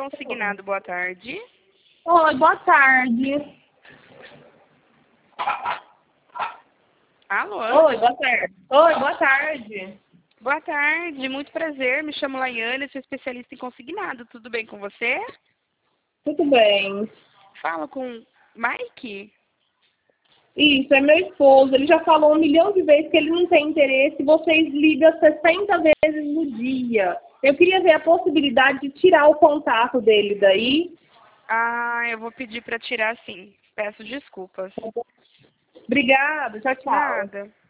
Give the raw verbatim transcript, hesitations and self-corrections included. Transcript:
consignado, boa tarde. Oi, boa tarde. Alô? Oi, boa tarde. Oi, boa tarde. Boa tarde, muito prazer. Me chamo Laiane, sou especialista em consignado. Tudo bem com você? Tudo bem. Fala com Mike? Isso, é meu esposo. Ele já falou um milhão de vezes que ele não tem interesse. Vocês ligam sessenta vezes no dia. Eu queria ver a possibilidade de tirar o contato dele daí. Ah, eu vou pedir para tirar sim. Peço desculpas. Obrigada, tchau, tchau. Nada.